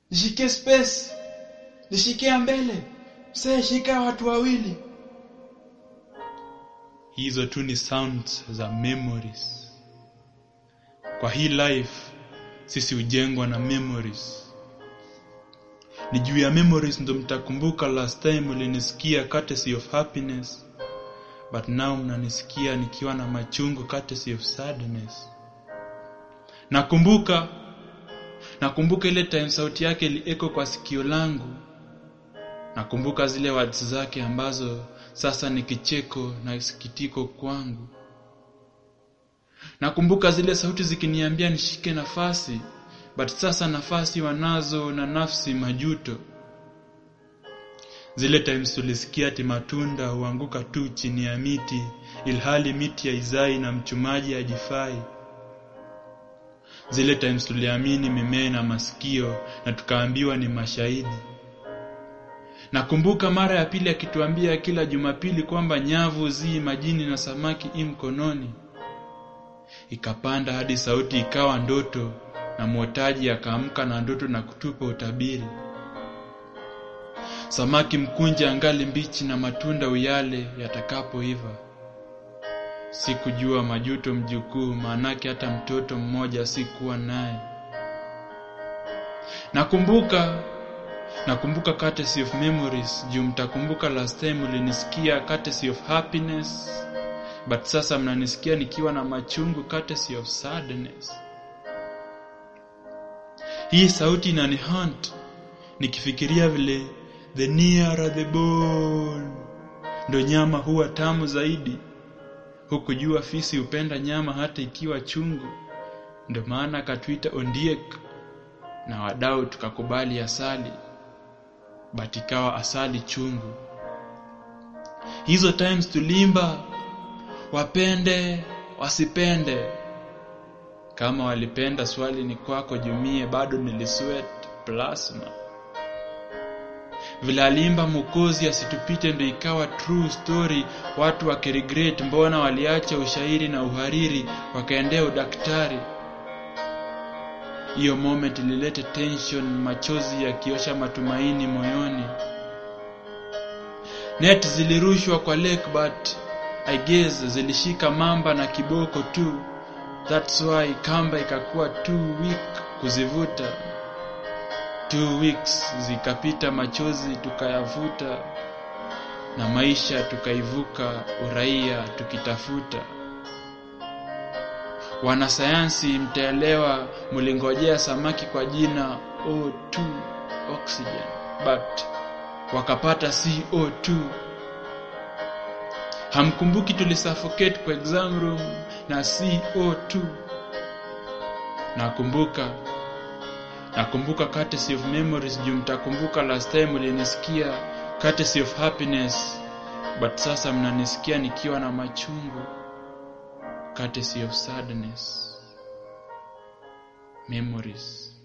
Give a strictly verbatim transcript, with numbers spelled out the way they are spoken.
Nishike space, nishike mbele, sasa shika watu wawili. Hizo tu ni sounds za memories. Kwa hii life sisi hujengwa na memories. Ni juu ya memories ndo mtakumbuka last time ulinisikia courtesy of happiness, but now mnanisikia nikiwa na machungu courtesy of sadness. Nakumbuka nakumbuka ile time sauti yake ilieko kwa sikio langu. Nakumbuka zile words zake ambazo sasa ni kicheko na sikitiko kwangu. Nakumbuka zile sauti zikiniambia nishike nafasi, but sasa nafasi wanazo na nafsi majuto. Zile times tulisikia ati matunda huanguka tu chini ya miti, ilhali miti haizai na mchumaji hajifai. Zile times tuliamini mimea na masikio na tukaambiwa ni mashahidi. Nakumbuka mara ya pili akituambia kila Jumapili kwamba nyavu zi majini na samaki i mkononi. Ikapanda hadi sauti ikawa ndoto, na mwotaji akaamka na ndoto na kutupa utabiri. Samaki mkunje angali mbichi na matunda uyale yatakapoiva. Sikujua majuto mjukuu, maanake hata mtoto mmoja sikuwa naye. Nakumbuka Nakumbuka courtesy of memories, juu mtakumbuka last time ulinisikia courtesy of happiness, but sasa mnanisikia nikiwa na machungu courtesy of sadness. Hii sauti inanihunt nikifikiria vile the nearer the bone, ndo nyama huwa tamu zaidi. Hukujua fisi upenda nyama hata ikiwa chungu, ndo maana katuita Ondiek, na wadau tukakubali asali, but ikawa asali chungu. Hizo times tulimba wapende wasipende. Kama walipenda swali ni kwako, jumie bado nilisweat plasma. Vile alimba Mwokozi asitupite ndo ikawa true story. Watu wakiregret mbona waliacha ushairi na uhariri wakaendea udaktari. Iyo moment ililete tension, machozi yakiosha matumaini moyoni. Net zilirushwa kwa lake, but I guess zilishika mamba na kiboko tu. That's why kamba ikakuwa too weak kuzivuta. Two weeks zikapita, machozi tukayavuta, na maisha tukaivuka, uraia tukitafuta. Wanasayansi mtaelewa, mulingojea samaki kwa jina O two oxygen, but wakapata C O two. Hamkumbuki tulisuffocate kwa exam room na C O two. Nakumbuka Nakumbuka courtesy of memories, juu mtakumbuka last time ulinisikia courtesy of happiness, but sasa mnanisikia nikiwa na machungu courtesy of sadness. Memories.